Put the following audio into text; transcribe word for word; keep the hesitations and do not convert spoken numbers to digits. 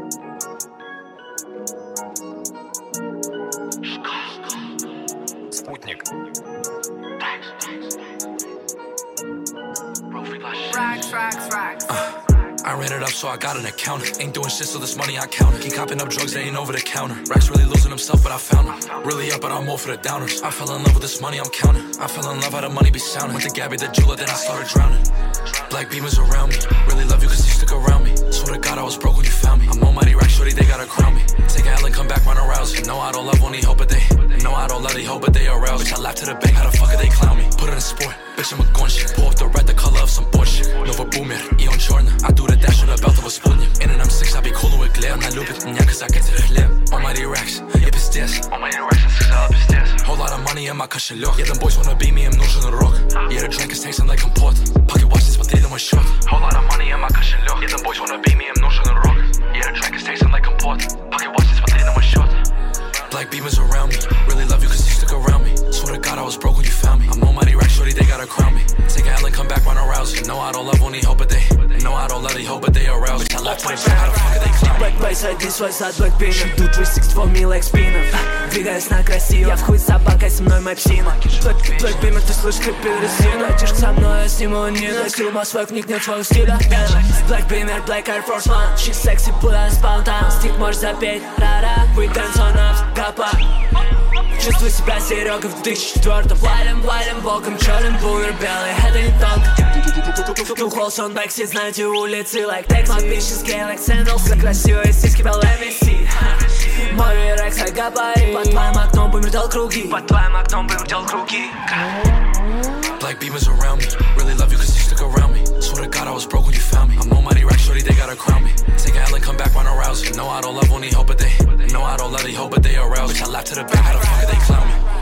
Спутник. Uh, I ran it up, so I got an accountant. Ain't doing shit, so this money I count it. Keep copping up drugs, they ain't over the counter. Racks really losing himself, but I found him. Really up, but I'm more for the downers. I fell in love with this money I'm counting. I fell in love how the money be sounding. Went to Gabby the jeweler, then I started drowning. Black beamers around me. Really love you cause you stick around me. Swear to God I was broke when you found me. I'm on mighty rack, shorty, they gotta crown me. Take a L and come back, run arouse. You know I don't love only hope, but they know I don't love they hope, but they arouse. Bitch, I laugh to the bank, how the fuck are they clown me? Put it in sport, bitch, I'm a gun shit. Pull off the red, the color of some bullshit. Nova Boomer, и он черный. I do the dash with a belt of a sputnik. In an M six, I be cool with glare. Она любит меня, cause I get to the хлеб. On mighty racks, я пиздец. On mighty racks, я сказала пиздец. Whole lot of money in my кошелек. Yeah, them boys wanna be me, им нужен урок. Yeah, the drink is tasting like компот. Pocket watch, смотри на мой счет. Whole lot of money in my кошелек. Yeah, them boys wanna be me, им нужен урок. Yeah, the drink is tasting like компот. Pocket watch, смотри на мой счет. Black beamers around me. Really love you cause you stick around me. Swear to God I was broke when you found me. I'm on mighty rack, shorty, they gotta crown me. Take a L and come back, run arouse. You know I don't love only hope, but they know I don't love they hope, but they arouse. Bitch, I left to the back, how the fuck are they clown me? Black bass, один свой зад, black beamer. Тут three sixty for me like spinner. Двигаясь на красиво, я в хуй собакой, со мной мапсина. Black, black beamer, ты слышишь, как пересина. Летишь со мной, я сниму не носил мой вник, нет своего стиля. Black beamer, black Air Force One. She sexy, put on spawn down. Стик можешь запеть, ра-ра. We dance on us, капа. Чувствую себя Серега в две тысячи четвёртом. Валим, валим, боком, черным, бумер, белый. Это не тонко. Two holes on back, все знаете улицы, like text. My bitch is gay, like sandals. Красивые сиськи, but let me see. Мой рекс, I got body. Под твоим окном бумер делал круги. Под твоим окном бумер делал круги. Black beamers around me. Really love you cause you stick around me. Swear to God I was broke when you found me. I'm on mighty rack, shorty, they gotta crown me. Take a L and come back, run arouse. You know I don't love only hope, but they know I don't love they hope, but they arouse. Bitch, I laugh to the back, how the fuck are they clown me?